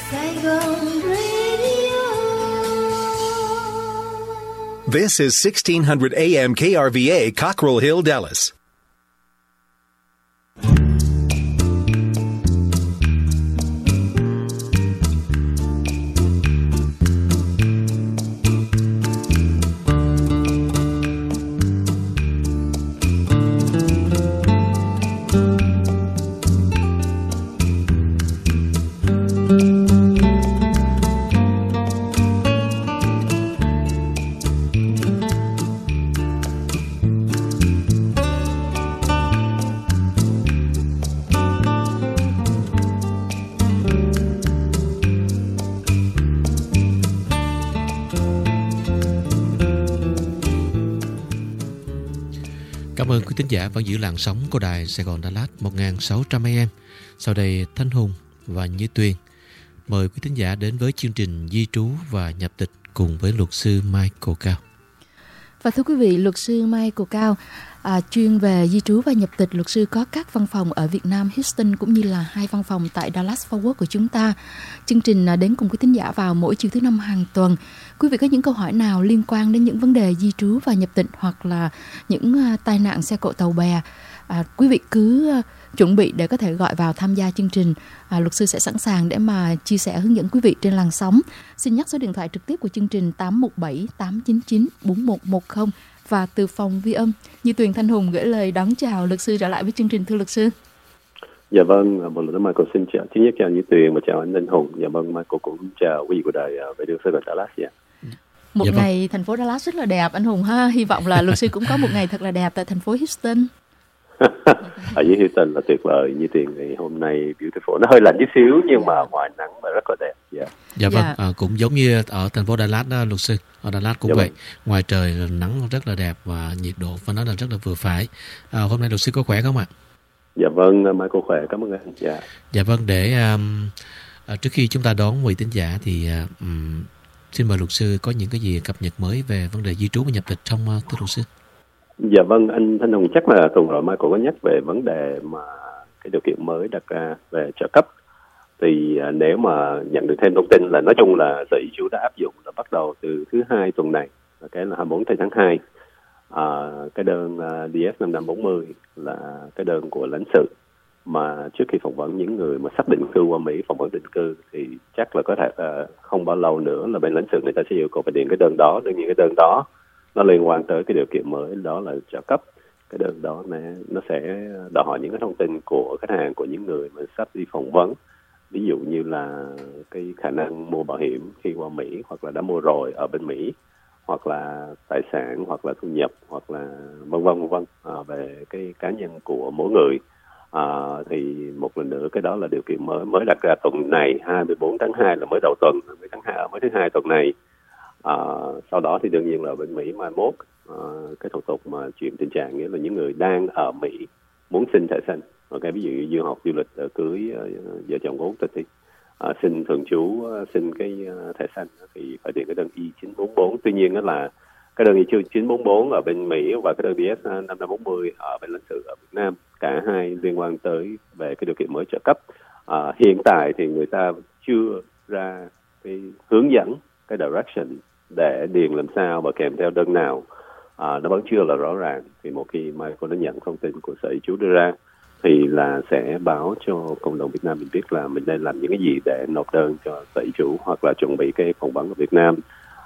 Saigon Radio. This is 1600 AM KRVA, Cockrell Hill, Dallas. Cảm ơn quý thính giả vẫn giữ làn sóng của đài Sài Gòn Đà Lạt 1600 AM. Sau đây Thanh Hùng và Như Tuyền mời quý thính giả đến với chương trình Di trú và nhập tịch cùng với luật sư Michael Cao. Và thưa quý vị, luật sư Michael Cao chuyên về di trú và nhập tịch. Luật sư có các văn phòng ở Việt Nam, Houston cũng như là 2 văn phòng tại Dallas Fort Worth của chúng ta. Chương trình đến cùng quý thính giả vào mỗi chiều thứ 5 hàng tuần. Quý vị có những câu hỏi nào liên quan đến những vấn đề di trú và nhập tịch hoặc là những tai nạn xe cộ tàu bè, quý vị cứ chuẩn bị để có thể gọi vào tham gia chương trình. Luật sư sẽ sẵn sàng để mà chia sẻ hướng dẫn quý vị trên làn sóng. Xin nhắc số điện thoại trực tiếp của chương trình 817 899 4110 và từ phòng vi âm Như Tuyền, Thanh Hùng gửi lời đón chào luật sư trở lại với chương trình. Thưa luật sư. Dạ vâng, một lần nữa Michael xin chào, thứ nhất chào Như Tuyền và chào anh Thanh Hùng. Dạ vâng, Michael cũng chào quý vị của đài Radio Sài Gòn Dallas. Một ngày thành phố Dallas rất là đẹp anh Hùng ha. Hy vọng là luật sư cũng có một ngày thật là đẹp tại thành phố Houston. Ở dưới Houston là tuyệt vời. Như Tuyền thì hôm nay beautiful, nó hơi lạnh chút xíu nhưng mà ngoài nắng và rất là đẹp. Dạ vâng, cũng giống như ở thành phố Đà Lạt đó luật sư. Ở Đà Lạt cũng vậy, ngoài trời là nắng rất là đẹp và nhiệt độ phải nói là rất là vừa phải. Hôm nay luật sư có khỏe không ạ? Dạ vâng, Michael khỏe, cảm ơn anh. Dạ vâng, để trước khi chúng ta đón quý tín giả thì xin mời luật sư có những cái gì cập nhật mới về vấn đề di trú và nhập tịch trong thưa luật sư. Dạ vâng, anh Thanh Hùng, chắc là tuần rồi Michael có nhắc về vấn đề mà cái điều kiện mới đặt ra về trợ cấp. Thì nếu mà nhận được thêm thông tin là nói chung là Sở Di trú đã áp dụng là bắt đầu từ thứ Hai tuần này, cái là 24 tháng 2. Cái đơn DS 5540 là cái đơn của lãnh sự mà trước khi phỏng vấn những người mà sắp định cư qua Mỹ, phỏng vấn định cư thì chắc là có thể không bao lâu nữa là bên lãnh sự người ta sẽ yêu cầu phải điền cái đơn đó. Đương nhiên cái đơn đó nó liên quan tới cái điều kiện mới, đó là trợ cấp. Cái đơn đó nó sẽ đòi hỏi những cái thông tin của khách hàng, của những người mà sắp đi phỏng vấn, ví dụ như là cái khả năng mua bảo hiểm khi qua Mỹ, hoặc là đã mua rồi ở bên Mỹ, hoặc là tài sản, hoặc là thu nhập, hoặc là vân vân về cái cá nhân của mỗi người. Thì một lần nữa cái đó là điều kiện mới đặt ra tuần này, 24 tháng 2 là mới đầu tuần, mới thứ Hai tuần này. Sau đó thì đương nhiên là bên Mỹ mai mốt cái thủ tục mà chuyển tình trạng, nghĩa là những người đang ở Mỹ muốn xin thẻ xanh, ví dụ như du học, du lịch, cưới, vợ chồng quốc tịch thì xin thường trú, xin cái thẻ xanh thì phải điền cái đơn I-944. Tuy nhiên đó là cái đơn I-944 ở bên Mỹ và cái đơn DS 5540 ở bên lãnh sự ở Việt Nam, cả hai liên quan tới về cái điều kiện mới trợ cấp. Hiện tại thì người ta chưa ra cái hướng dẫn, cái direction để điền làm sao và kèm theo đơn nào, nó vẫn chưa là rõ ràng. Thì một khi Michael đã nhận thông tin của Sở Di trú đưa ra thì là sẽ báo cho cộng đồng Việt Nam mình biết là mình nên làm những cái gì để nộp đơn cho Sở Di trú hoặc là chuẩn bị cái phỏng vấn ở Việt Nam,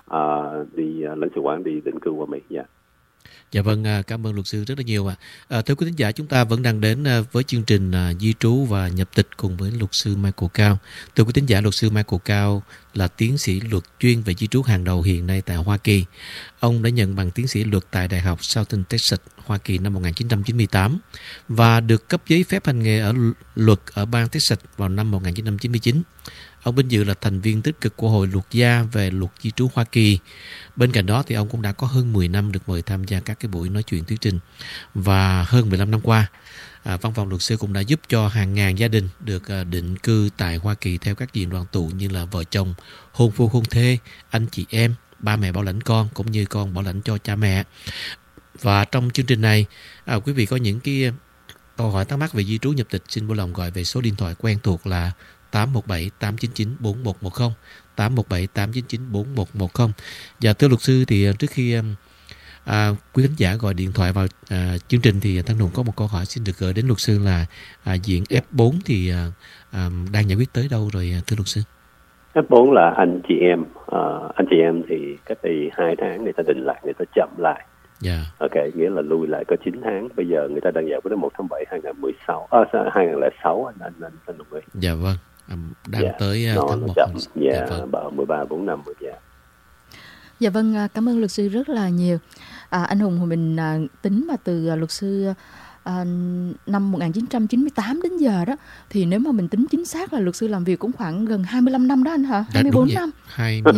đi lãnh sự quán đi định cư qua Mỹ. Dạ vâng, cảm ơn luật sư rất là nhiều ạ. Thưa quý thính giả, chúng ta vẫn đang đến với chương trình di trú và nhập tịch cùng với luật sư Michael Cao. Thưa quý thính giả, luật sư Michael Cao là tiến sĩ luật chuyên về di trú hàng đầu hiện nay tại Hoa Kỳ. Ông đã nhận bằng tiến sĩ luật tại Đại học Southern Texas, Hoa Kỳ năm 1998 và được cấp giấy phép hành nghề ở luật ở bang Texas vào năm 1999. Ông vinh dự là thành viên tích cực của Hội Luật gia về luật di trú Hoa Kỳ. Bên cạnh đó thì ông cũng đã có hơn 10 năm được mời tham gia các cái buổi nói chuyện thuyết trình. Và hơn 15 năm qua, văn phòng luật sư cũng đã giúp cho hàng ngàn gia đình được định cư tại Hoa Kỳ theo các diện đoàn tụ như là vợ chồng, hôn phu hôn thê, anh chị em, ba mẹ bảo lãnh con cũng như con bảo lãnh cho cha mẹ. Và trong chương trình này, quý vị có những cái câu hỏi thắc mắc về di trú nhập tịch, xin vui lòng gọi về số điện thoại quen thuộc là 817 899 4110, 817 899 4110. Và thưa luật sư, thì trước khi quý khán giả gọi điện thoại vào chương trình thì Thanh Hùng có một câu hỏi xin được gửi đến luật sư là diện F4 thì đang giải quyết tới đâu rồi thưa luật sư? F4 là anh chị em thì cách đây 2 tháng người ta định lại, người ta chậm lại. Ok, nghĩa là lui lại có 9 tháng. Bây giờ người ta đang giải quyết đến 1 tháng 7 2006 anh đồng ý. Dạ vâng, đang tới tháng 1. Dạ vâng. 13, 4 năm rồi. Dạ vâng, cảm ơn luật sư rất là nhiều. Anh Hùng mình tính mà từ luật sư năm 1998 đến giờ đó, thì nếu mà mình tính chính xác là luật sư làm việc cũng khoảng gần 25 năm đó anh hả? 24 năm. 20.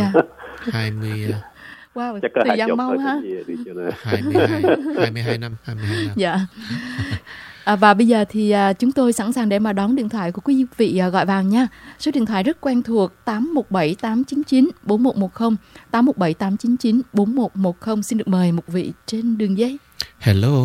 Wow, thời gian mau ha. 22 năm. Dạ. Và bây giờ thì chúng tôi sẵn sàng để mà đón điện thoại của quý vị gọi vào nha. Số điện thoại rất quen thuộc 817 899 4110, 817 899 4110. Xin được mời một vị trên đường dây. Hello.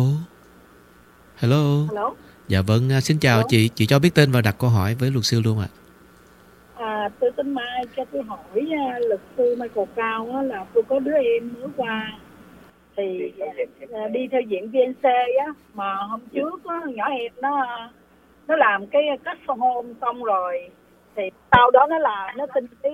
Dạ vâng, xin chào. Hello. Chị cho biết tên và đặt câu hỏi với luật sư luôn ạ. Tôi tên Mai, cho tôi hỏi luật sư Michael Cao á, là tôi có đứa em mới qua thì đi theo diện VNC á, mà hôm trước á, nhỏ em nó làm cái custom home xong rồi thì sau đó nó xin cái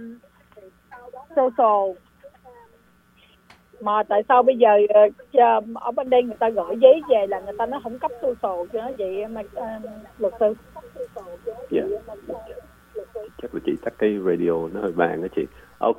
social, mà tại sao bây giờ ở bên đây người ta gửi giấy về là người ta nó không cấp social cho nó vậy mà luật sư? Yeah. Chắc là chị tắt cái radio nó hơi vàng đó chị. Ok,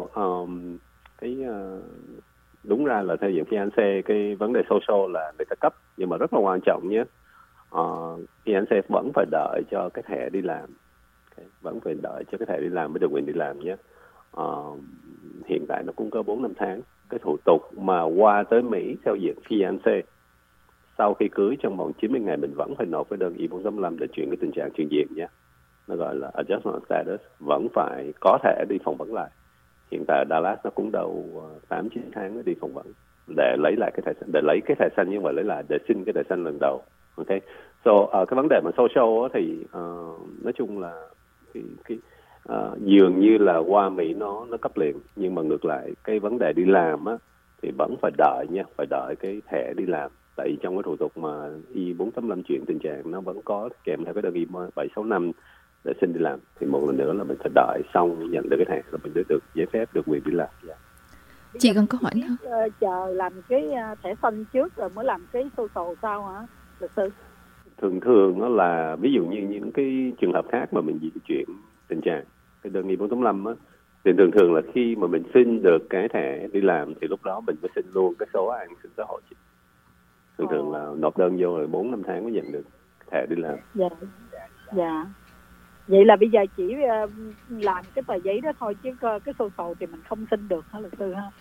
đúng ra là theo diện fiancé cái vấn đề social là người ta cấp, nhưng mà rất là quan trọng nhé. Fiancé vẫn phải đợi cho cái thẻ đi làm, vẫn phải đợi cho cái thẻ đi làm mới được quyền đi làm nhé. Hiện tại nó cũng có 4-5 tháng. Cái thủ tục mà qua tới Mỹ theo diện fiancé sau khi cưới trong vòng 90 ngày mình vẫn phải nộp cái đơn I-485 để chuyển cái tình trạng chuyển diện nhé. Nó gọi là adjustment status, vẫn phải có thể đi phỏng vấn lại. Hiện tại Dallas nó cũng đầu 8-9 tháng mới đi phỏng vấn để lấy lại cái thẻ xanh, để lấy cái thẻ xanh, nhưng mà lấy lại để xin cái thẻ xanh lần đầu. Ok, cái vấn đề mà social thì nói chung là dường như là qua Mỹ nó cấp liền, nhưng mà ngược lại cái vấn đề đi làm á thì vẫn phải đợi nha, phải đợi cái thẻ đi làm. Tại vì trong cái thủ tục mà I-485 chuyển tình trạng nó vẫn có kèm theo cái đơn I-765 để xin đi làm, thì một lần nữa là mình phải đợi xong nhận được cái thẻ là mình mới được giấy phép, được quyền đi làm. Chị còn câu hỏi nữa? Chờ làm cái thẻ xanh trước rồi mới làm cái social sao hả luật sư? Thường nó là ví dụ như những cái trường hợp khác mà mình di chuyển tình trạng cái đơn I-485 á, thì thường là khi mà mình xin được cái thẻ đi làm thì lúc đó mình mới xin luôn cái số an sinh xã hội. Thường là nộp đơn vô rồi 4-5 tháng mới nhận được thẻ đi làm. Dạ. Vậy là bây giờ chỉ làm cái tờ giấy đó thôi, chứ cái social thì mình không xin được hả luật sư ha?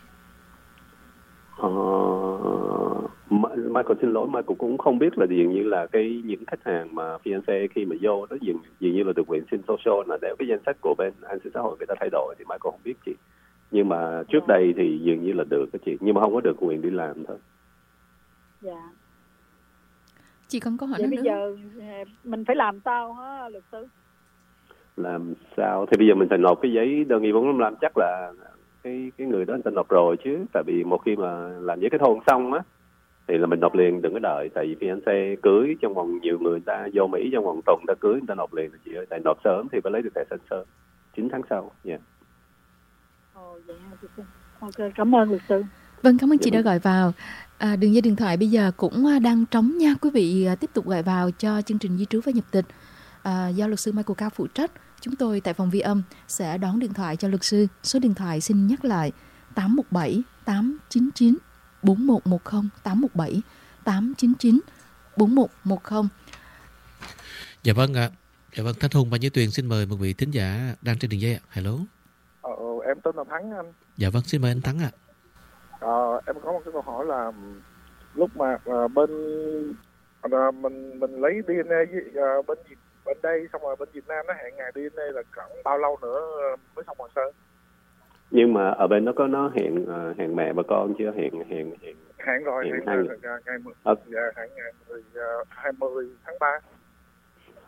Michael xin lỗi, Michael cũng không biết là dường như là những khách hàng mà fiancé khi mà vô đó dường như là được quyền xin social là để cái danh sách của bên an sinh xã hội người ta thay đổi, thì Michael không biết chị. Nhưng mà trước đây thì dường như là được đó chị, nhưng mà không có được quyền đi làm thôi. Dạ. Chị còn có hỏi nữa. Bây giờ mình phải làm sao hả luật sư? Làm sao thì bây giờ mình phải nộp cái giấy đơn I-485, chắc là cái người đó người ta nộp rồi chứ, tại vì một khi mà làm giấy kết hôn xong á thì là mình nộp liền, đừng có đợi. Tại vì fiancé cưới trong vòng, nhiều người ta vô Mỹ trong vòng tuần ta cưới, người ta nộp liền chị ơi. Tại nộp sớm thì phải lấy được thẻ xanh sớm 9 tháng sau. Yeah. Vậy ok, cảm ơn luật sư. Vâng, cảm ơn chị đã gọi vào. Đường dây điện thoại bây giờ cũng đang trống nha. Quý vị tiếp tục gọi vào cho chương trình Di trú và nhập tịch do luật sư Michael Cao phụ trách. Chúng tôi tại phòng ghi âm sẽ đón điện thoại cho luật sư. Số điện thoại xin nhắc lại 817 899 4110, 817 899 4110. Dạ vâng ạ. Dạ vâng, Thanh Hùng và Như Tuyền xin mời một vị thính giả đang trên đường dây ạ. Hello. Em tên là Thắng anh. Dạ vâng, xin mời anh Thắng ạ. Em có một cái câu hỏi là lúc mà bên mình lấy DNA bên đây, xong rồi bên Việt Nam nó hẹn ngày DNA là khoảng bao lâu nữa mới xong hồ sơ? Nhưng mà ở bên nó hẹn mẹ và con chưa? Hẹn rồi, hẹn ngày 20 tháng 3.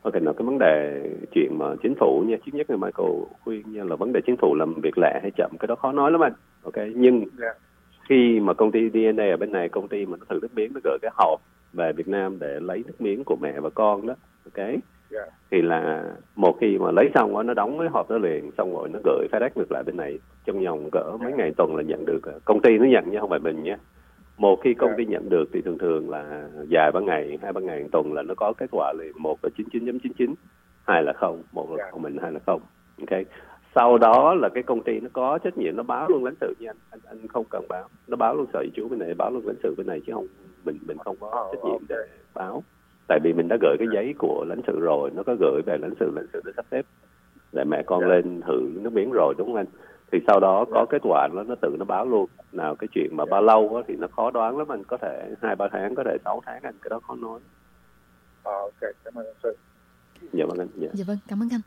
Ok, nói cái vấn đề chuyện mà chính phủ nha, trước nhất là Michael khuyên nha là vấn đề chính phủ làm việc lẹ hay chậm, cái đó khó nói lắm anh. Ok, nhưng khi mà công ty DNA ở bên này, công ty mà nó thử nước miếng, nó gửi cái hộp về Việt Nam để lấy nước miếng của mẹ và con đó, ok, thì là một khi mà lấy xong đó, nó đóng cái hộp đó liền, xong rồi nó gửi FedEx ngược lại bên này trong vòng cỡ mấy ngày tuần là nhận được. Công ty nó nhận nha, không phải mình nhé. Một khi công ty nhận được thì thường thường là dài 3 ngày, 2-3 ngày tuần là nó có kết quả liền. Một là 99.99, hai là không, một là của mình, hai là không. Ok. Sau đó là cái công ty nó có trách nhiệm, nó báo luôn lãnh sự nha anh không cần báo, nó báo luôn sở di trú bên này, báo luôn lãnh sự bên này, chứ không mình không có trách nhiệm để báo. Tại vì mình đã gửi cái giấy của lãnh sự rồi, nó có gửi về lãnh sự đã sắp xếp để mẹ con lên thử nước miếng rồi, đúng không anh? Thì sau đó có kết quả nó tự nó báo luôn. Nào cái chuyện mà bao lâu á, thì nó khó đoán lắm anh, có thể 2-3 tháng, có thể 6 tháng anh, cái đó khó nói. Ok, cảm ơn anh sư. Dạ vâng anh. Dạ vâng, cảm ơn anh.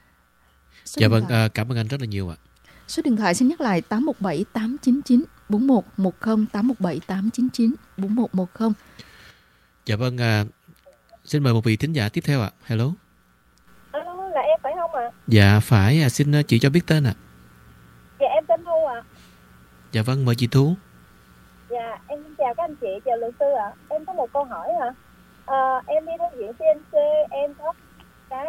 Dạ vâng, cảm ơn anh rất là nhiều ạ. Số điện thoại xin nhắc lại 817 899 4110, 817 899 4110. Dạ vâng, xin mời một vị thính giả tiếp theo ạ. Hello. Alo, là em phải không ạ? Dạ phải, xin chị cho biết tên ạ. Dạ em tên Thu ạ. Dạ vâng, mời chị Thu. Dạ em xin chào các anh chị, chào luật sư ạ. Em có một câu hỏi ạ. Em đi theo diện CNC, em có cái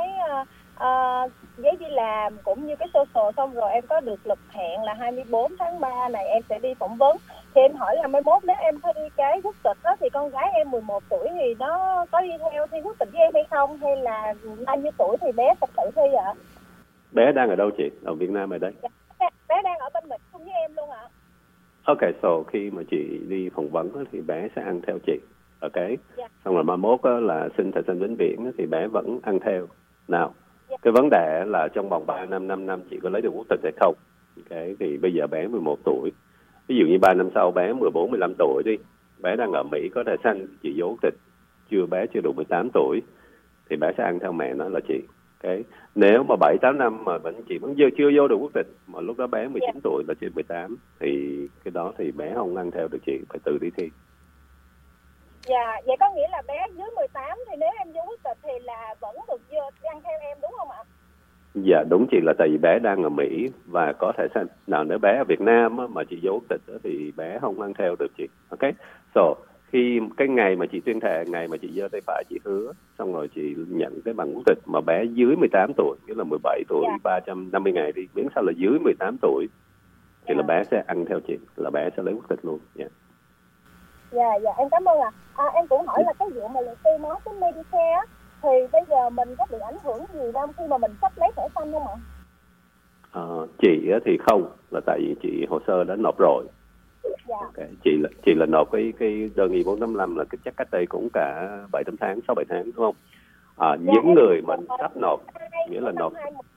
giấy đi làm cũng như cái social, xong rồi em có được lịch hẹn là 24 tháng 3 này em sẽ đi phỏng vấn. Thì em hỏi là 11 nếu em thi cái quốc tịch đó thì con gái em 11 tuổi thì nó có đi theo thi quốc tịch với em hay không, hay là bao nhiêu tuổi thì bé phải tự thi ạ? Bé đang ở đâu chị? Ở Việt Nam ở đây? Dạ, bé đang ở bên Mỹ cùng với em luôn ạ. Ok, so khi mà chị đi phỏng vấn thì bé sẽ ăn theo chị. Ok. Xong rồi 31 là xin thẻ xanh vĩnh viễn thì bé vẫn ăn theo. Nào, cái vấn đề là trong vòng 3 năm, 5 năm chị có lấy được quốc tịch hay không? Ok, thì bây giờ bé 11 tuổi. Ví dụ như 3 năm sau bé 14, 15 tuổi đi. Bé đang ở Mỹ có thẻ xanh, chị vô quốc tịch. Bé chưa đủ 18 tuổi thì bé sẽ ăn theo mẹ nó là chị. Ok. Nếu mà 7-8 năm mà chị vẫn chưa vô được quốc tịch, mà lúc đó bé 19 tuổi là trên 18 thì cái đó thì bé không ăn theo được chị, phải tự đi thi. Dạ, vậy có nghĩa là bé dưới 18 thì nếu em vô quốc tịch thì là vẫn được ăn theo em đúng không ạ? Dạ đúng chị, là tại vì bé đang ở Mỹ và có thể xanh. Nào nếu bé ở Việt Nam mà chị vô quốc tịch thì bé không ăn theo được chị. Ok. So khi cái ngày mà chị tuyên thệ, ngày mà chị giơ tay phải chị hứa, xong rồi chị nhận cái bằng quốc tịch mà bé dưới 18 tuổi, nghĩa là 17 tuổi, 350 ngày đi, miễn sao là dưới 18 tuổi thì là bé sẽ ăn theo chị, là bé sẽ lấy quốc tịch luôn. Dạ, em cảm ơn ạ. Em cũng hỏi là cái vụ mà luật sư nói cái Medicare á, thì bây giờ mình có bị ảnh hưởng gì không khi mà mình sắp lấy thẻ xanh không ạ? Chị thì không, là tại vì chị hồ sơ đã nộp rồi. Dạ. Okay. Chị là nộp cái đơn I-485 là chắc cách đây cũng cả 7-8 tháng, 6-7 tháng đúng không? Những người mà sắp nộp, nghĩa là nộp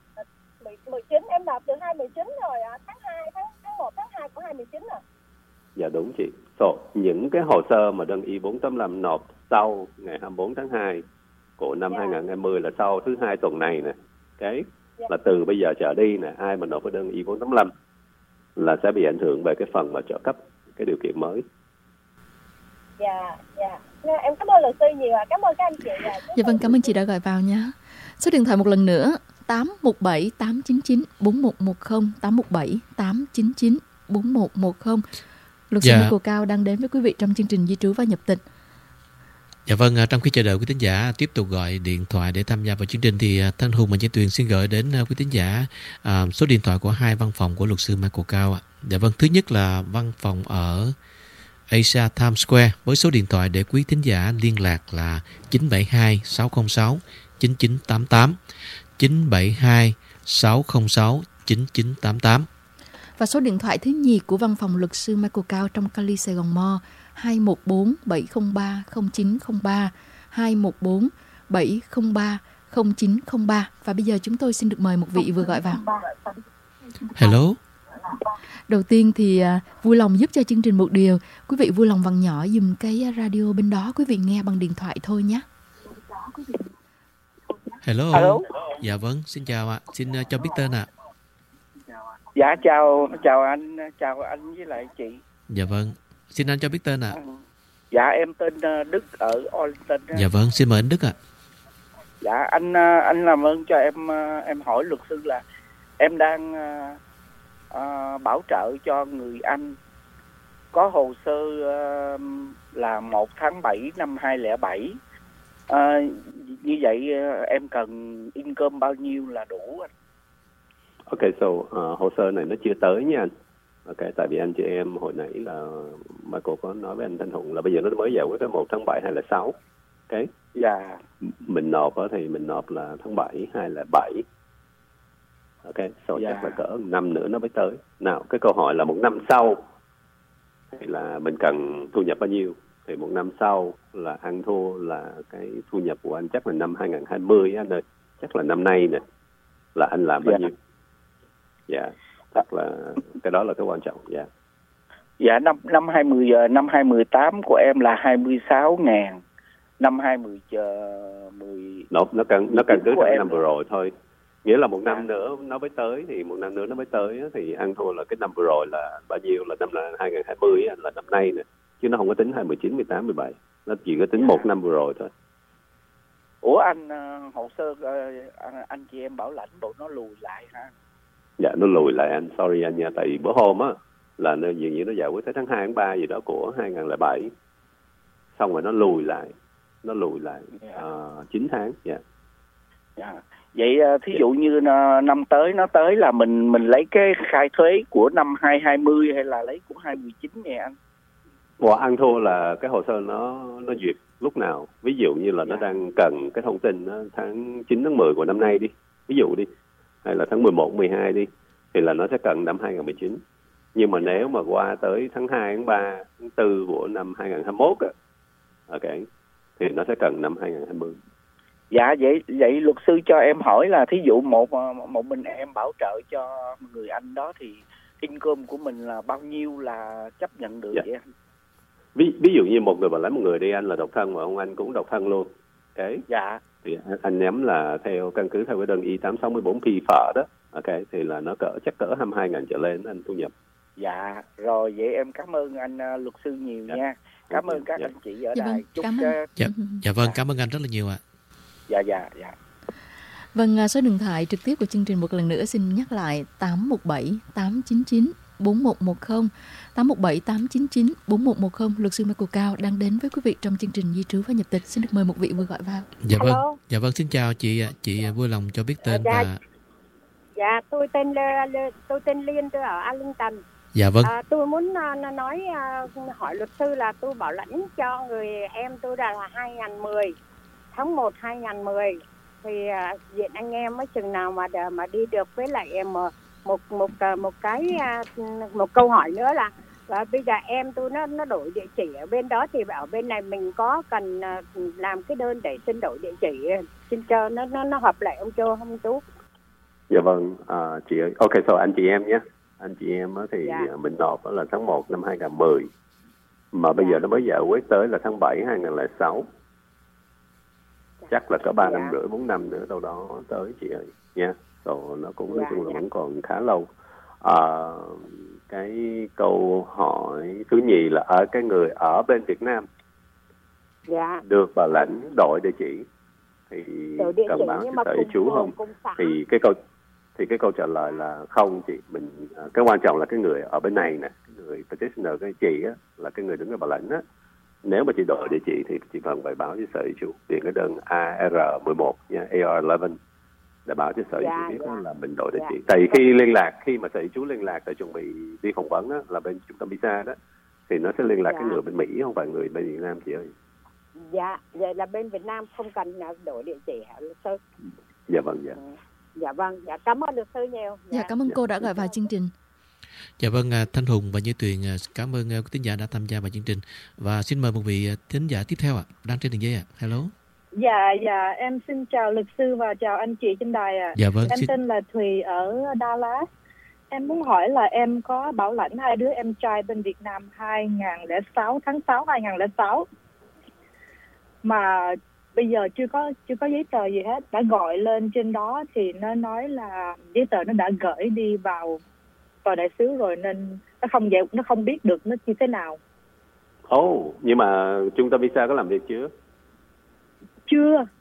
19, em nộp từ 2019 rồi ạ, tháng 1, tháng 2 của 2019 rồi. Dạ đúng chị. Những cái hồ sơ mà đơn I-485 nộp sau ngày 24 tháng 2 của năm 2020 là sau thứ 2 tuần này nè. Là từ bây giờ trở đi nè, ai mà nộp cái đơn I-485 là sẽ bị ảnh hưởng về cái phần mà trợ cấp cái điều kiện mới. Dạ. Em cảm ơn luật sư nhiều ạ. Cảm ơn các anh chị. Dạ vâng, cảm ơn chị đã gọi vào nha. Số điện thoại một lần nữa 817 899 4110, 817 899 4110. Luật sư Michael Cao đang đến với quý vị trong chương trình Di trú và nhập tịch. Dạ vâng, trong khi chờ đợi quý thính giả tiếp tục gọi điện thoại để tham gia vào chương trình thì Thanh Hùng và Chí Tuyền xin gửi đến quý thính giả số điện thoại của hai văn phòng của luật sư Michael Cao ạ. Dạ vâng, thứ nhất là văn phòng ở Asia Times Square với số điện thoại để quý thính giả liên lạc là 972 606 9988, 972 606 9988. Và số điện thoại thứ nhì của văn phòng luật sư Michael Cao trong Cali, Sài Gòn Mo 214 703 0903, 214 703 0903. Và bây giờ chúng tôi xin được mời một vị vừa gọi vào. Hello. Đầu tiên thì vui lòng giúp cho chương trình một điều. Quý vị vui lòng vặn nhỏ dùm cái radio bên đó, quý vị nghe bằng điện thoại thôi nhé. Hello. Dạ vâng, xin chào ạ. Xin cho biết tên ạ. Dạ chào anh với lại chị. Dạ vâng, xin anh cho biết tên ạ. Dạ em tên Đức ở Arlington. Dạ vâng, xin mời anh Đức ạ. Dạ anh làm ơn cho em hỏi luật sư là em đang bảo trợ cho người anh có hồ sơ là 1 tháng 7 năm 2007. Như vậy em cần income bao nhiêu là đủ anh? Ok, so hồ sơ này nó chưa tới nha anh. Ok, tại vì anh chị em hồi nãy là Michael có nói với anh Thanh Hùng là bây giờ nó mới giải quyết cái 1 tháng 7 2006. Ok. Dạ. Mình nộp thì mình nộp là tháng 7 2007. Ok, so Dạ. chắc là cỡ năm nữa nó mới tới. Nào, cái câu hỏi là 1 năm sau thì là mình cần thu nhập bao nhiêu? Thì 1 năm sau là ăn thua là cái thu nhập của anh chắc là năm 2020 anh ơi. Chắc là năm nay nè là anh làm bao nhiêu? Dạ, chắc là cái đó là cái quan trọng. Dạ. Dạ, năm 2018 của em là 26.000. Năm 2010 Nó cần cứ của năm vừa rồi thôi. Nghĩa là 1 năm nữa nó mới tới thì 1 năm nữa nó mới tới thì ăn thua là cái năm vừa rồi là bao nhiêu, là năm là 2020 là năm nay nè. Chứ nó không có tính 2019, 18, 17. Nó chỉ có tính 1 năm vừa rồi thôi. Ủa anh hồ sơ anh chị em bảo lãnh bộ nó lùi lại ha? Dạ nó lùi lại anh, sorry anh nha, tại vì bữa hôm á là nó dường như nó giải quyết tới tháng 2, tháng 3 gì đó của 2007. Xong rồi nó lùi lại 9 tháng. Dạ. Dạ. Vậy thí dụ như năm tới nó tới là mình lấy cái khai thuế của năm 2020 hay là lấy của 2019 vậy anh? Ăn thua là cái hồ sơ nó duyệt lúc nào. Ví dụ như là nó đang cần cái thông tin đó, tháng 9 tháng 10 của năm nay đi, ví dụ đi, hay là tháng 11, 12 đi, thì là nó sẽ cần năm 2019. Nhưng mà nếu mà qua tới tháng 2, tháng 3, tháng 4 của năm 2021 á, okay, thì nó sẽ cần năm 2020. Dạ, vậy luật sư cho em hỏi là thí dụ một mình em bảo trợ cho người anh đó thì income của mình là bao nhiêu là chấp nhận được vậy anh? Ví dụ như một người bảo lãnh một người đi, anh là độc thân mà ông anh cũng độc thân luôn. Okay. Dạ. Thì anh nhắm là căn cứ theo cái đơn I-864P phở đó. Ok, thì là nó chắc cỡ 22.000 trở lên anh thu nhập. Dạ, rồi vậy em cảm ơn anh luật sư nhiều nha. Cảm ơn các anh chị ở đài. Chúc Dạ vâng, cảm ơn anh rất là nhiều ạ. Dạ. Vâng, số điện thoại trực tiếp của chương trình một lần nữa xin nhắc lại 817 899 4110, 817 899 4110. Luật sư Michael Cao đang đến với quý vị trong chương trình Di trú và nhập tịch. Xin được mời một vị vừa gọi vào. Dạ vâng, xin chào chị vui lòng cho biết tên và... Dạ, tôi tên Liên, tôi ở Arlington. Dạ vâng. Tôi muốn hỏi luật sư là tôi bảo lãnh cho người em tôi là 2010, tháng 1 2010. Thì diện anh em mới chừng nào mà đi được. Với lại em một câu hỏi nữa là bây giờ em tôi nó đổi địa chỉ ở bên đó, thì ở bên này mình có cần làm cái đơn để xin đổi địa chỉ, xin cho nó hợp lệ ông Tú? Dạ vâng, chị ơi. Ok, so anh chị em nhé. Anh chị em thì mình nộp là tháng 1 năm 2010. Mà bây giờ nó mới giải quyết tới là tháng 7 2006. Chắc là có 3 năm rưỡi, 4 năm nữa đâu đó tới chị ơi nha. Rồi nó cũng nói chung là vẫn còn khá lâu. Cái câu hỏi thứ nhì là ở cái người ở bên Việt Nam được bảo lãnh đổi địa chỉ thì cần báo cho sở di trú không? Thì cái câu trả lời là không chị. Cái quan trọng là cái người ở bên này nè, cái người petitioner, cái chị á, là cái người đứng ra bảo lãnh á. Nếu mà chị đổi địa chỉ thì chị cần phải báo cho sở di trú, điền cái đơn AR11 nha, AR11 để báo cho sở di trú biết là mình đổi địa chỉ. Tại khi mà sở di trú liên lạc để chuẩn bị đi phỏng vấn á, là bên trung tâm visa đó, thì nó sẽ liên lạc cái người bên Mỹ, không phải người bên Việt Nam chị ơi. Dạ, vậy là bên Việt Nam không cần đổi địa chỉ hả luật sư? Dạ vâng, dạ. Dạ vâng, dạ cảm ơn luật sư nhiều. Dạ cảm ơn cô đã gọi vào chương trình. Dạ vâng, Thanh Hùng và Như Tuyền cảm ơn quý thính giả đã tham gia vào chương trình. Và xin mời một vị thính giả tiếp theo ạ, đang trên đường dây ạ. Hello. Dạ, em xin chào luật sư và chào anh chị trên đài ạ. Dạ vâng. Em tên là Thùy ở Dallas. Em muốn hỏi là em có bảo lãnh 2 đứa em trai bên Việt Nam 2006, tháng 6 2006. Mà bây giờ chưa có giấy tờ gì hết. Đã gọi lên trên đó thì nó nói là giấy tờ nó đã gửi đi vào đại sứ rồi, nên nó không biết được nó như thế nào. Nhưng mà trung tâm visa có làm việc chưa?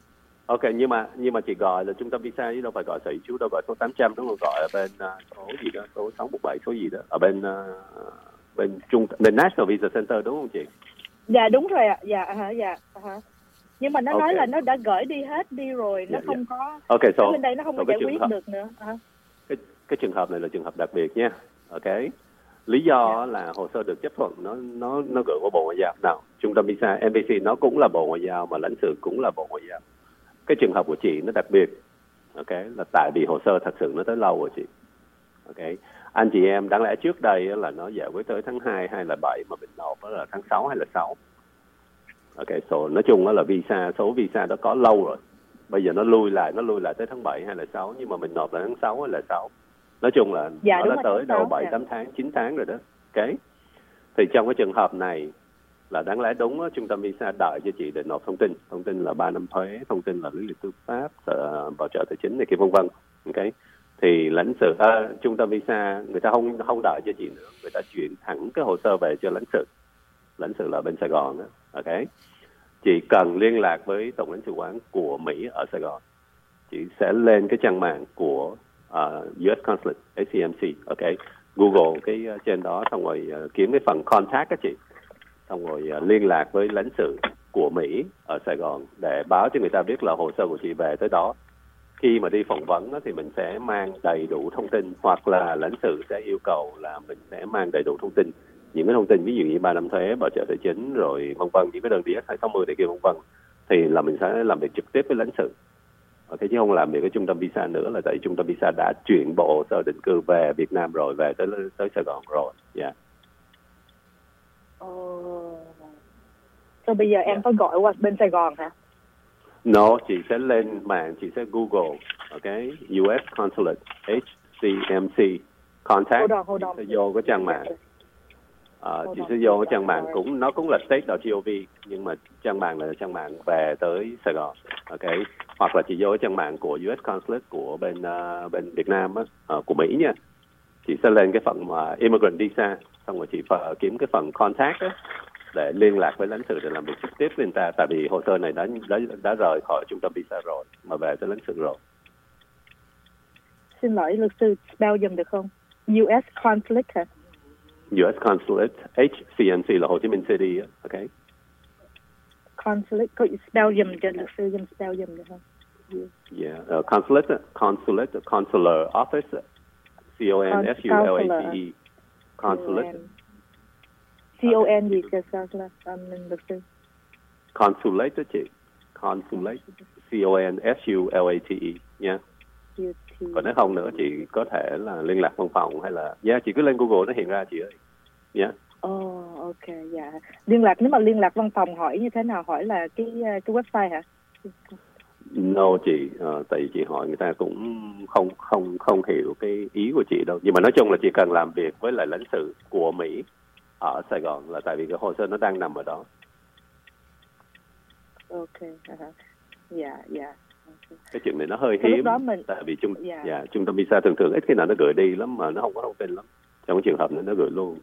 Ok, nhưng mà chị gọi là trung tâm visa chứ đâu phải gọi sở di trú, đâu gọi số 800 đúng không? Gọi ở bên số gì đó, số 617 số gì đó, ở bên bên National Visa Center đúng không chị? Dạ đúng rồi ạ. Nhưng mà nó nói là nó đã gửi đi hết đi rồi, nó không có. Ok, bên đây nó không có giải quyết được nữa. Cái trường hợp này là trường hợp đặc biệt nha. Ok. Lý do là hồ sơ được chấp thuận nó gửi qua Bộ Ngoại giao. Nào, trung tâm visa embassy nó cũng là Bộ Ngoại giao, mà lãnh sự cũng là Bộ Ngoại giao. Cái trường hợp của chị nó đặc biệt. Ok, là tại vì hồ sơ thật sự nó tới lâu rồi chị. Ok. Anh chị em đáng lẽ trước đây là nó giải quyết tới tháng 2 hay là 7 mà mình nộp đó là tháng 6 hay là 6. Ok, so nói chung đó là số visa đó có lâu rồi. Bây giờ nó lui lại tới tháng 7 hay là 6, nhưng mà mình nộp là tháng 6 hay là 6. Nói chung là nó đã tới đâu 7, 8 tháng, 9 tháng rồi đó. Ok. Thì trong cái trường hợp này là đáng lẽ đúng đó, trung tâm visa đợi cho chị để nộp thông tin là 3 năm thuế, thông tin là lý lịch tư pháp, bảo trợ tài chính này kia vân vân. Ok. Thì lãnh sự trung tâm visa người ta không đợi cho chị nữa, người ta chuyển thẳng cái hồ sơ về cho lãnh sự là bên Sài Gòn đó. Ok. Chị cần liên lạc với tổng lãnh sự quán của Mỹ ở Sài Gòn. Chị sẽ lên cái trang mạng của US Consulate HCMC. Ok. Google cái trên đó, xong rồi kiếm cái phần contact á chị, xong rồi liên lạc với lãnh sự của Mỹ ở Sài Gòn để báo cho người ta biết là hồ sơ của chị về tới đó. Khi mà đi phỏng vấn đó, thì mình sẽ mang đầy đủ thông tin, hoặc là lãnh sự sẽ yêu cầu là mình sẽ mang đầy đủ thông tin, những cái thông tin ví dụ như 3 năm thuế, bảo trợ tài chính rồi vân vân, những cái đơn DS 260 này kia vân vân, thì là mình sẽ làm việc trực tiếp với lãnh sự. Ok, chứ không làm việc với trung tâm visa nữa, là tại trung tâm visa đã chuyển bộ hồ sơ định cư về Việt Nam rồi, về tới Sài Gòn rồi. Dạ. Bây giờ em phải gọi qua bên Sài Gòn hả? No, chị sẽ lên mạng, chị sẽ Google, ok, US Consulate HCMC contact. Hold on. Chị sẽ vô cái trang mạng. Chị sẽ vô cái trang mạng nó cũng là state.gov, nhưng mà trang mạng là trang mạng về tới Sài Gòn. Ok, hoặc là chị vô cái trang mạng của US Consulate của bên Việt Nam á, của Mỹ nha. Chị sẽ lên cái phần mà immigrant visa, xong rồi chị kiếm cái phần contact á, để liên lạc với lãnh sự để làm việc trực tiếp với người ta, tại vì hồ sơ này đã rời khỏi trung tâm visa rồi mà về tới lãnh sự rồi. Xin lỗi luật sư, spell giùm được không? US Consulate hả? US Consulate HCMC là Hồ Chí Minh City á. Ok. Consulate, có spell giùm cho luật sư, spell giùm được không? Yeah, Consulate, Consular Office, CONSULATE, Consulate. CON gì cơ sao là luật sư? Consulate đó chị. Consulate, CONSULATE nha. Còn nếu không nữa chị có thể là liên lạc văn phòng, hay là chị cứ lên Google nó hiện ra chị ơi. Ok, dạ. Nếu mà liên lạc văn phòng hỏi như thế nào? Hỏi là cái website hả? No chị, tại vì chị hỏi người ta cũng không hiểu cái ý của chị đâu. Nhưng mà nói chung là chị cần làm việc với lại lãnh sự của Mỹ ở Sài Gòn, là tại vì cái hồ sơ nó đang nằm ở đó. Ok, dạ. Cái chuyện này nó hơi hiếm, tại vì trung tâm visa thường ít khi nào nó gửi đi lắm, mà nó không có thông tin lắm. Trong cái trường hợp này nó gửi luôn.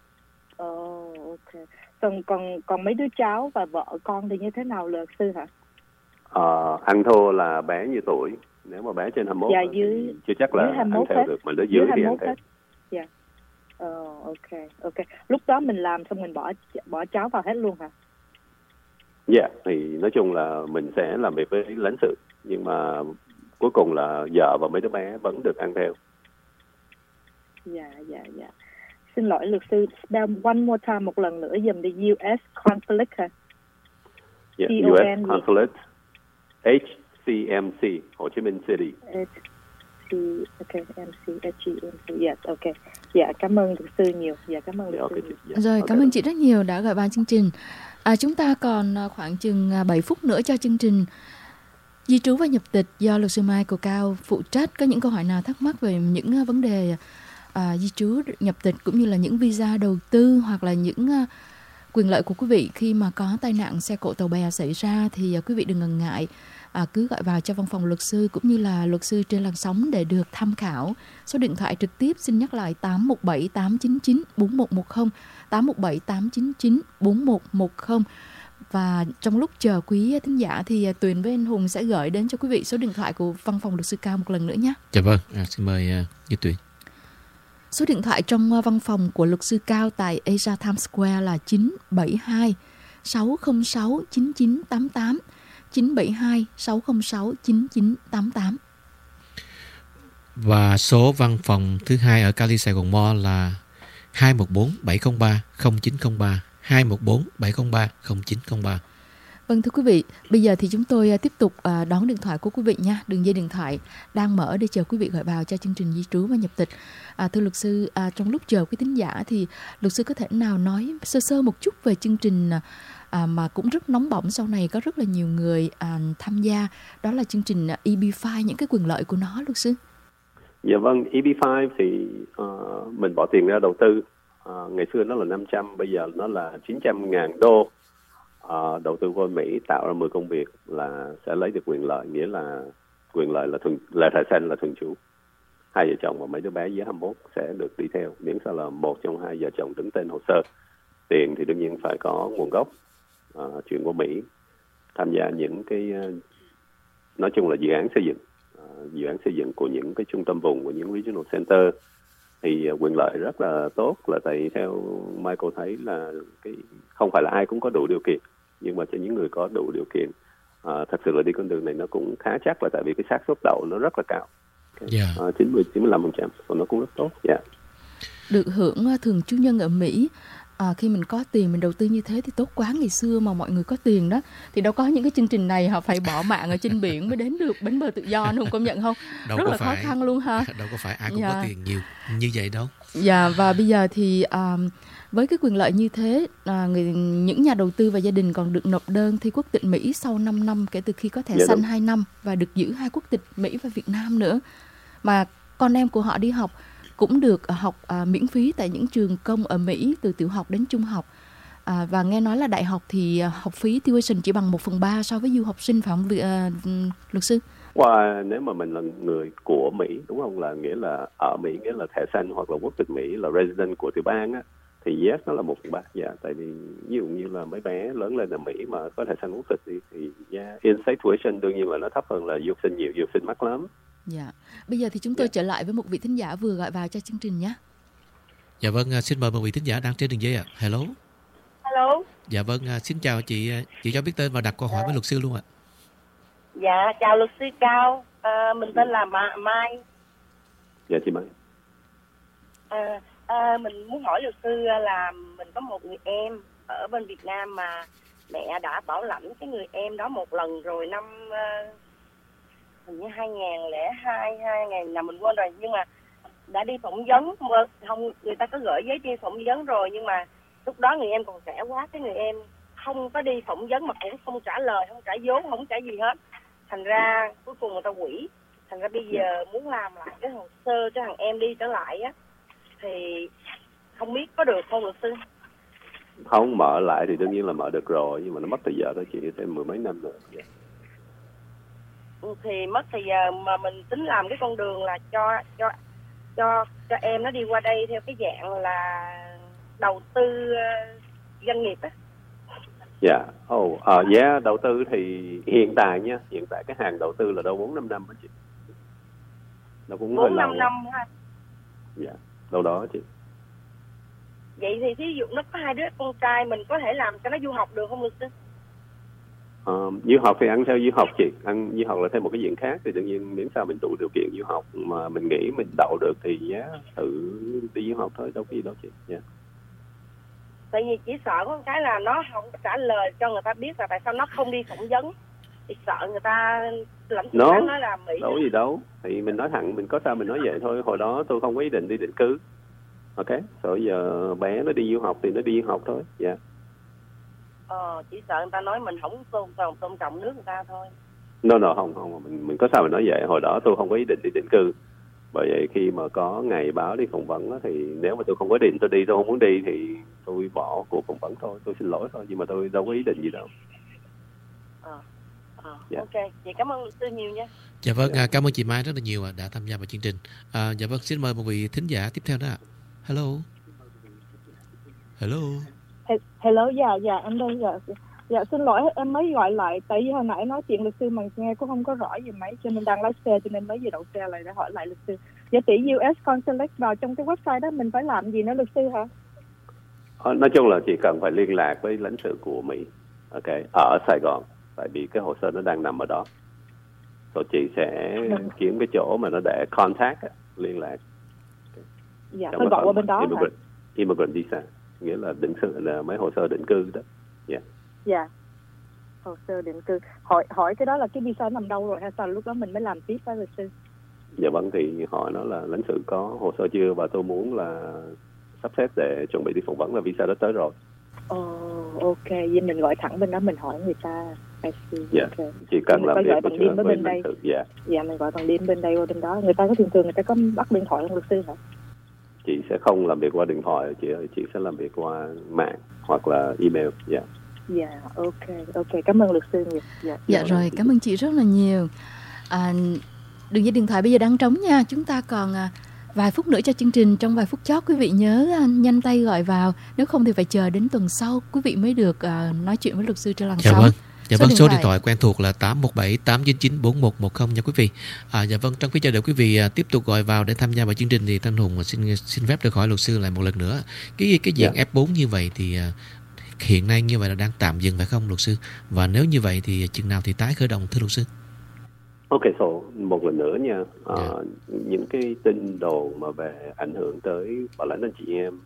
Ok. Còn mấy đứa cháu và vợ con thì như thế nào luật sư hả? Ăn thua là bé nhiêu tuổi? Nếu mà bé trên 21 thì chưa chắc là ăn theo được, mà nó dưới thì ăn theo. Dạ. Ok. Lúc đó mình làm xong mình bỏ cháu vào hết luôn hả? Dạ, thì nói chung là mình sẽ làm việc với lãnh sự, nhưng mà cuối cùng là vợ và mấy đứa bé vẫn được ăn theo. Dạ. Xin lỗi luật sư, spell one more time, một lần nữa dùm đi. US Consulate hả? US Consulate HCMC, Hồ Chí Minh City. Ok. Dạ, cảm ơn luật sư nhiều. Dạ, cảm ơn luật sư. Rồi, cảm ơn chị rất nhiều đã gọi vào chương trình. Chúng ta còn khoảng chừng 7 phút nữa cho chương trình di trú và nhập tịch do luật sư Michael Cao phụ trách. Có những câu hỏi nào thắc mắc về những vấn đề di trú nhập tịch, cũng như là những visa đầu tư, hoặc là những quyền lợi của quý vị khi mà có tai nạn xe cộ tàu bè xảy ra, thì quý vị đừng ngần ngại, cứ gọi vào cho văn phòng luật sư cũng như là luật sư trên làn sóng để được tham khảo. Số điện thoại trực tiếp xin nhắc lại 817 899 4110, 817 899 4110. Và trong lúc chờ quý thính giả thì Tuyền với anh Hùng sẽ gửi đến cho quý vị số điện thoại của văn phòng luật sư Cao một lần nữa nhé. Dạ vâng, xin mời Như Tuyền. Số điện thoại trong văn phòng của luật sư Cao tại Asia Times Square là 972 606 9988, 972 606 9988. Và số văn phòng thứ hai ở Cali Sài Gòn Mall là 214 703 0903, 214 703 0903. Vâng, thưa quý vị, bây giờ thì chúng tôi tiếp tục đón điện thoại của quý vị nha. Đường dây điện thoại đang mở để chờ quý vị gọi vào cho chương trình di trú và nhập tịch. Thưa luật sư, trong lúc chờ quý thính giả thì luật sư có thể nào nói sơ sơ một chút về chương trình mà cũng rất nóng bỏng, sau này có rất là nhiều người tham gia, đó là chương trình EB-5, những cái quyền lợi của nó, luật sư? Dạ vâng, EB-5 thì mình bỏ tiền ra đầu tư. Ngày xưa nó là 500, bây giờ nó là 900.000 đô. Đầu tư qua Mỹ tạo ra 10 công việc là sẽ lấy được quyền lợi, nghĩa là quyền lợi là thẻ xanh, là thường trú. Hai vợ chồng và mấy đứa bé dưới 21 sẽ được đi theo, miễn sao là một trong hai vợ chồng đứng tên hồ sơ. Tiền thì đương nhiên phải có nguồn gốc, chuyển qua Mỹ, tham gia những cái nói chung là dự án xây dựng của những cái trung tâm vùng, của những regional center. Thì quyền lợi rất là tốt, là tại theo Michael thấy là không phải là ai cũng có đủ điều kiện, nhưng mà cho những người có đủ điều kiện thật sự là đi con đường này nó cũng khá chắc, là tại vì cái xác suất đậu nó rất là cao, 90-95%, và nó cũng rất tốt. Được hưởng thường trú nhân ở Mỹ. Khi mình có tiền mình đầu tư như thế thì tốt quá. Ngày xưa mà mọi người có tiền đó thì đâu có những cái chương trình này, họ phải bỏ mạng ở trên biển mới đến được bến bờ tự do, anh Hùng công nhận không? Rất là khó khăn luôn ha. Đâu có phải ai cũng có tiền nhiều như vậy đâu. Dạ, và bây giờ thì với cái quyền lợi như thế, những nhà đầu tư và gia đình còn được nộp đơn thi quốc tịch Mỹ sau 5 năm kể từ khi có thẻ xanh 2 năm, và được giữ 2 quốc tịch Mỹ và Việt Nam nữa. Mà con em của họ đi học cũng được học miễn phí tại những trường công ở Mỹ từ tiểu học đến trung học. Và nghe nói là đại học thì học phí tuition chỉ bằng 1/3 so với du học sinh, phải không luật sư? Nếu mà mình là người của Mỹ, đúng không, là nghĩa là ở Mỹ, nghĩa là thẻ xanh hoặc là quốc tịch Mỹ, là resident của tiểu bang á, thì yes, nó là 1/3. Tại vì ví dụ như là mấy bé lớn lên ở Mỹ mà có thẻ xanh quốc tịch thì in-state tuition đương nhiên là nó thấp hơn là du học sinh nhiều, du học sinh mắc lắm. Dạ. Bây giờ thì chúng tôi trở lại với một vị thính giả vừa gọi vào cho chương trình nhé. Dạ vâng, xin mời một vị thính giả đang trên đường dây ạ. Hello. Hello. Dạ vâng, xin chào chị cho biết tên và đặt câu hỏi với luật sư luôn ạ. Dạ, chào luật sư Cao. Mình tên là Mai. Dạ chị Mai. Mình muốn hỏi luật sư là mình có một người em ở bên Việt Nam mà mẹ đã bảo lãnh cái người em đó một lần rồi, năm hình như 2002, 2000 là mình quên rồi, nhưng mà đã đi phỏng vấn, không, người ta có gửi giấy đi phỏng vấn rồi, nhưng mà lúc đó người em còn trẻ quá, cái người em không có đi phỏng vấn mà cũng không trả lời, không trả vốn, không trả gì hết, thành ra cuối cùng người ta hủy. Thành ra bây giờ muốn làm lại cái hồ sơ cho thằng em đi trở lại á, thì không biết có được không luật sư? Không, mở lại thì đương nhiên là mở được rồi, nhưng mà nó mất thời giờ đó chị, thêm 10 mấy năm nữa. Thì mất thời giờ mà mình tính làm cái con đường là cho em nó đi qua đây theo cái dạng là đầu tư doanh nghiệp á. Đầu tư thì hiện tại cái hàng đầu tư là đâu 4-5 năm đó chị. Nó cũng 4-5 năm ha. Dạ, đâu đó chị. Vậy thì thí dụ nó có 2 đứa con trai, mình có thể làm cho nó du học được không luật sư? Du học thì ăn theo du học chị, ăn du học là thêm một cái diện khác, thì tự nhiên miễn sao mình đủ điều kiện du học mà mình nghĩ mình đậu được thì thử đi du học thôi, đâu có gì đâu chị. Tại vì chỉ sợ có cái là nó không trả lời cho người ta biết là tại sao nó không đi phỏng vấn, thì sợ người ta lãnh sự quán nói là Mỹ. Đâu gì đâu, thì mình nói thẳng, mình có sao mình nói vậy thôi. Hồi đó tôi không có ý định đi định cư, ok, rồi giờ bé nó đi du học thì nó đi du học thôi. Chỉ sợ người ta nói mình không tôn trọng nước người ta thôi. Không, mình có sao mình nói vậy. Hồi đó tôi không có ý định đi định cư, bởi vậy khi mà có ngày báo đi phỏng vấn đó, thì nếu mà tôi không có định tôi đi, tôi không muốn đi thì tôi bỏ cuộc phỏng vấn thôi, tôi xin lỗi thôi, nhưng mà tôi đâu có ý định gì đâu. Ok, vậy cảm ơn luật sư nhiều nha. Dạ vâng, cảm ơn chị Mai rất là nhiều đã tham gia vào chương trình. Dạ vâng, xin mời một vị thính giả tiếp theo đó ạ. Hello. Hello, dạ, anh đây, Dạ xin lỗi, em mới gọi lại tại vì hồi nãy nói chuyện luật sư mà nghe cũng không có rõ gì mấy, cho nên đang lái xe cho nên mới về đậu xe lại để hỏi lại luật sư. Dạ tỷ US Consulate vào trong cái website đó mình phải làm gì nữa luật sư hả? Nói chung là chỉ cần phải liên lạc với lãnh sự của Mỹ, ok, ở Sài Gòn, tại vì cái hồ sơ nó đang nằm ở đó. Rồi chị sẽ kiếm cái chỗ mà nó để contact, liên lạc. Okay. Dạ, tôi gọi qua bên đó hả? Immigrant visa, nghĩa là là mấy hồ sơ định cư đó. Dạ. Hồ sơ định cư. Hỏi cái đó là cái visa nằm đâu rồi hay sao lúc đó mình mới làm tiếp với luật sư? Dạ vâng, thì hỏi nó là lãnh sự có hồ sơ chưa và tôi muốn là sắp xếp để chuẩn bị đi phỏng vấn là visa đó tới rồi. Ok, vậy mình gọi thẳng bên đó mình hỏi người ta. Dạ, okay. Chỉ cần làm việc với bên đây. Dạ, mình gọi bằng đêm bên đây qua bên đó. Người ta có thường người ta có bắt điện thoại không luật sư hả? Chị sẽ không làm việc qua điện thoại, chị sẽ làm việc qua mạng hoặc là email. Dạ, ok, cảm ơn luật sư nhiều. Dạ rồi, cảm ơn chị rất là nhiều. Đường dây điện thoại bây giờ đang trống nha. Chúng ta còn vài phút nữa cho chương trình. Trong vài phút chót quý vị nhớ nhanh tay gọi vào. Nếu không thì phải chờ đến tuần sau quý vị mới được nói chuyện với luật sư trên làn sóng. Dạ vâng, số điện thoại quen thuộc là 817 899 4110 nha quý vị. Dạ vâng, trong khi chờ đợi quý vị tiếp tục gọi vào để tham gia vào chương trình thì Thanh Hùng xin phép được hỏi luật sư lại một lần nữa. Cái diện F4 như vậy thì hiện nay như vậy là đang tạm dừng phải không luật sư? Và nếu như vậy thì chừng nào thì tái khởi động thưa luật sư? Ok, một lần nữa nha. Những cái tin đồn mà về ảnh hưởng tới bảo lãnh anh chị em,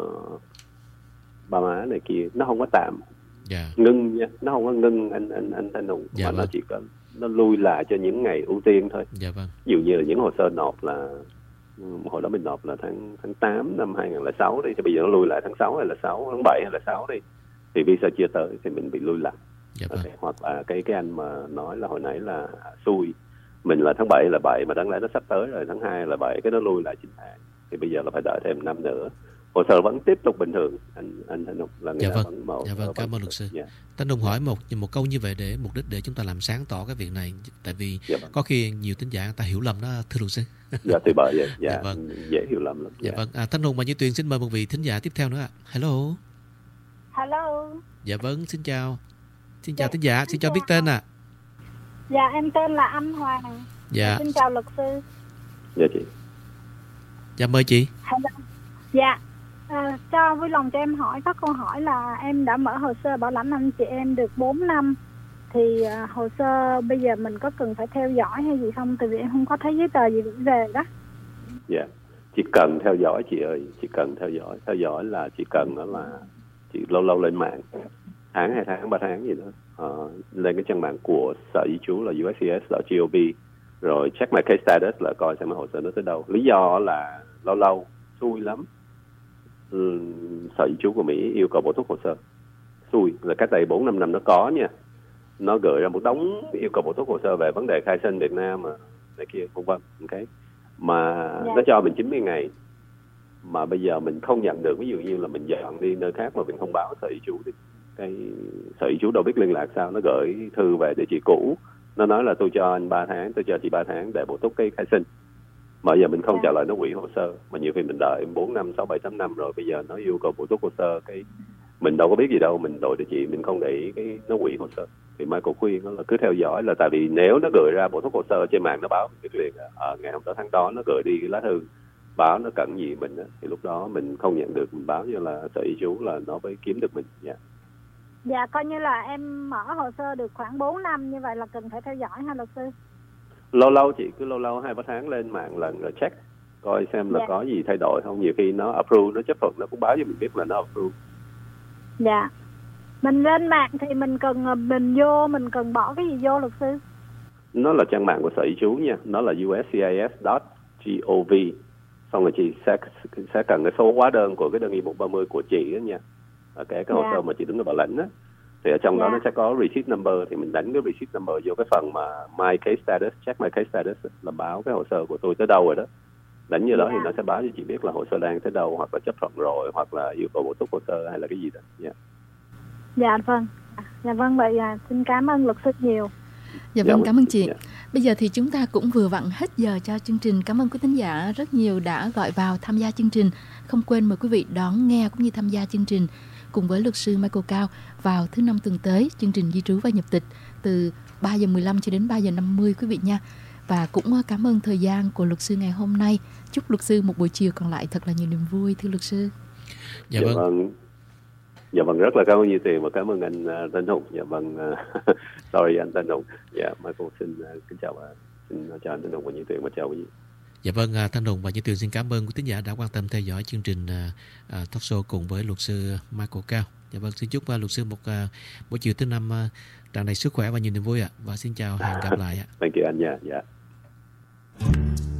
ba má này kia, nó không có tạm ngưng nha, nó không có ngưng anh Thanh Hùng, mà nó chỉ có nó lui lại cho những ngày ưu tiên thôi. Ví dụ như là những hồ sơ nộp là hồi đó mình nộp là tháng 8 năm 2006 đi, thì bây giờ nó lui lại tháng 6 hay là 6, tháng 7 hay là 6 đi, thì visa chưa tới thì mình bị lui lại. Hoặc là cái anh mà nói là hồi nãy là xui, mình là tháng 7 là 7 mà đáng lẽ nó sắp tới rồi, tháng 2 là 7, cái nó lui lại 9 tháng, thì bây giờ là phải đợi thêm năm nữa. Hồ sơ vẫn tiếp tục bình thường. Anh Thanh Hùng là người vẫn mẫu. Dạ vâng, cảm ơn luật sư. Thanh Hùng hỏi một câu như vậy để mục đích để chúng ta làm sáng tỏ cái việc này, tại vì có khi nhiều thính giả người ta hiểu lầm đó thưa luật sư. Dạ thì bởi vậy. Dễ hiểu lầm lắm. Dạ vâng, Thanh Hùng và Như Tuyền xin mời một vị thính giả tiếp theo nữa ạ. Hello. Dạ vâng, xin chào. Xin chào thính giả, xin cho biết tên ạ. Dạ em tên là Anh Hoàng. Dạ. Xin chào luật sư. Dạ chị. Dạ mời chị. Dạ. Cho vui lòng cho em hỏi có câu hỏi là em đã mở hồ sơ bảo lãnh anh chị em được 4 năm thì hồ sơ bây giờ mình có cần phải theo dõi hay gì không? Tại vì em không có thấy giấy tờ gì về đó. Dạ. Chỉ cần theo dõi chị ơi, chỉ cần theo dõi. Theo dõi là chỉ cần đó là chị lâu lên mạng, tháng 2 tháng 3 tháng gì đó, lên cái trang mạng của Sở Di trú là uscis.gov, rồi check my case status là coi xem hồ sơ nó tới đâu. Lý do là lâu xui lắm, Sở Di trú của Mỹ yêu cầu bổ túc hồ sơ, xui là cách đây 4-5 năm nó có nha, nó gửi ra một đống yêu cầu bổ túc hồ sơ về vấn đề khai sinh Việt Nam mà này kia vân vân, okay. Mà nó cho mình 90 ngày mà bây giờ mình không nhận được. Ví dụ như là mình dọn đi nơi khác mà mình không báo Sở Di trú thì cái Sở Di trú đâu biết liên lạc sao, nó gửi thư về địa chỉ cũ, nó nói là tôi cho anh 3 tháng, tôi cho chị 3 tháng để bổ túc cái khai sinh, mà giờ mình không trả lời nó hủy hồ sơ, mà nhiều khi mình đợi 4 năm, 6, 7, 8 năm rồi bây giờ nó yêu cầu bổ túc hồ sơ, cái mình đâu có biết gì đâu, mình đổi địa chỉ, mình không để ý cái nó hủy hồ sơ. Thì Michael khuyên nó là cứ theo dõi, là tại vì nếu nó gửi ra bổ túc hồ sơ trên mạng nó báo việc liền ngày hôm đó tháng đó nó gửi đi cái lá thư báo nó cẩn gì mình đó, thì lúc đó mình không nhận được, mình báo cho là Sở Di trú là nó mới kiếm được mình. Dạ, coi như là em mở hồ sơ được khoảng 4 năm như vậy là cần phải theo dõi hả luật sư? Lâu chị cứ lâu 2-3 tháng lên mạng lần rồi check coi xem là có gì thay đổi không. Nhiều khi nó approve, nó chấp thuận, nó cũng báo cho mình biết là nó approve. Dạ. Mình lên mạng thì mình cần bỏ cái gì vô luật sư? Nó là trang mạng của Sở Di trú nha, nó là uscis.gov. Xong rồi chị sẽ cần cái số hóa đơn của cái đơn y 130 của chị đó nha. Cái hồ sơ mà chị đứng ở bảo lãnh á, thì ở trong đó nó sẽ có receipt number, thì mình đánh cái receipt number vô cái phần mà my case status, check my case status là báo cái hồ sơ của tôi tới đâu rồi đó. Đánh như đó thì nó sẽ báo cho chị biết là hồ sơ đang tới đâu, hoặc là chấp thuận rồi, hoặc là yêu cầu bổ túc hồ sơ hay là cái gì đó. Dạ vâng, vậy xin cảm ơn luật sư nhiều. Dạ vâng, cảm ơn chị. Bây giờ thì chúng ta cũng vừa vặn hết giờ cho chương trình. Cảm ơn quý thính giả rất nhiều đã gọi vào tham gia chương trình. Không quên mời quý vị đón nghe cũng như tham gia chương trình cùng với luật sư Michael Cao vào thứ Năm tuần tới, chương trình Di trú và Nhập tịch từ 3 giờ 15 cho đến 3 giờ 50 quý vị nha. Và cũng cảm ơn thời gian của luật sư ngày hôm nay. Chúc luật sư một buổi chiều còn lại thật là nhiều niềm vui, thưa luật sư. Dạ vâng. Dạ vâng, rất là cảm ơn Như Tuyền và cảm ơn anh Thanh Hùng. Dạ vâng, sorry anh Thanh Hùng. Dạ, Michael xin kính chào và xin chào anh Thanh Hùng và Như Tuyền và chào quý vị. Dạ vâng, Thanh Hùng và Như Tuyền xin cảm ơn quý thính giả đã quan tâm theo dõi chương trình talk show cùng với luật sư Michael Cao. Dạ vâng, xin chúc luật sư một buổi chiều thứ Năm tràn đầy sức khỏe và nhiều niềm vui ạ. Và xin chào, hẹn gặp lại ạ. Thank you anh nha. Dạ.